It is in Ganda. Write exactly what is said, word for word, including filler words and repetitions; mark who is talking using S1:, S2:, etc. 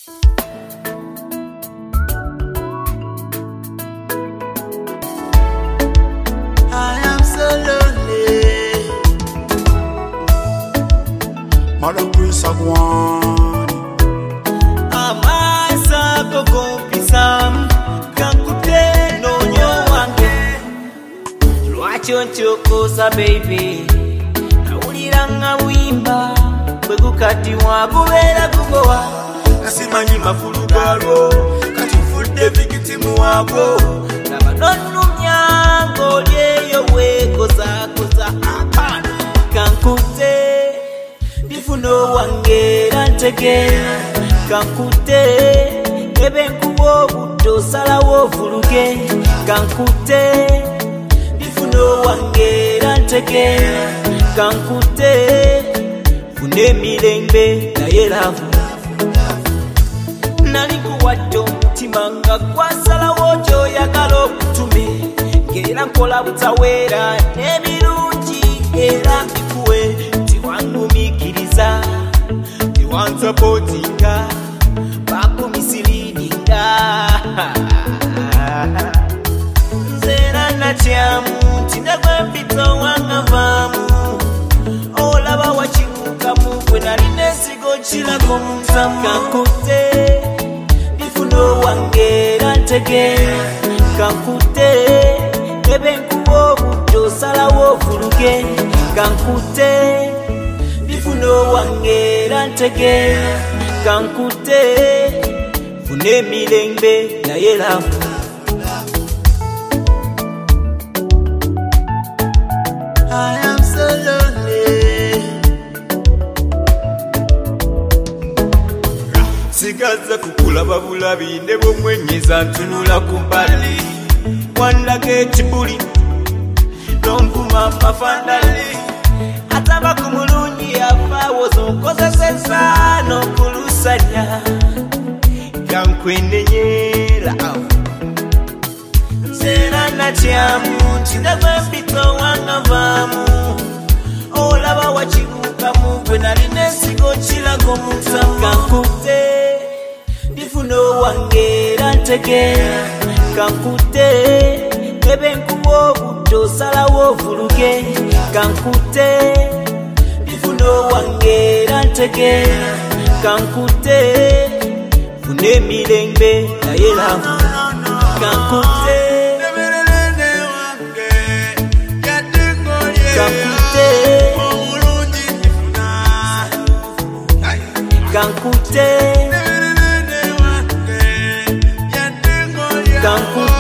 S1: Malakwisa gwani
S2: amasa kokompisam kankuteno nyo wange lwakyo nchokosa baby nawuliranga wimba bwegukatiwa gubeera gugowa
S1: nasimanyi mafulugalwo kati nfudde vikitimu wagwo
S2: laba nonnumya ng'olyeyo weekozakoza apana kankute Funo wangera ntegeera kankute ebe nkuwa obudde osalawo ovuluge kankute bifuno wangera ntegeera kankute funa emirembe naye laavu nali nkuwadde omutima nga gwasalawo gy'oyagala okutume ng'era nkola butaweera n'ebirungi era mbikuwe tiwangumikiriza tiwansapotinga bakumisirininga nzera natyamu tindagwempito wangavaamu olaba wakibukamu gwe nali nesigo kirako munsamu kankute bifuno wangera ntegeera kankute ebe nkuwa obudde osalawo ovuluge kankute bifuno wangera ntegeera kankute funa emirembe naye laavu I am so lonely
S1: sigaza kukulaba bulabi ne bwomwenyeza ntunula ku bbali wandaga ekibuli n'onvuma mafandali ataba ku mulungi yafaawo zonkozeseza n'okulusanya yankwenenyeera
S2: nzeera natyamu tindagwempito wangavaamu olaba wakibukamu gwe nali nesigo kirago munsamu kankute bifuno wangera ntegeera kankute ebe nkuwa obudde osalawo ovuluge kankute bifuno wangera ntegeera kankute funa emirembe naye laavu kankute kankute kankute kankute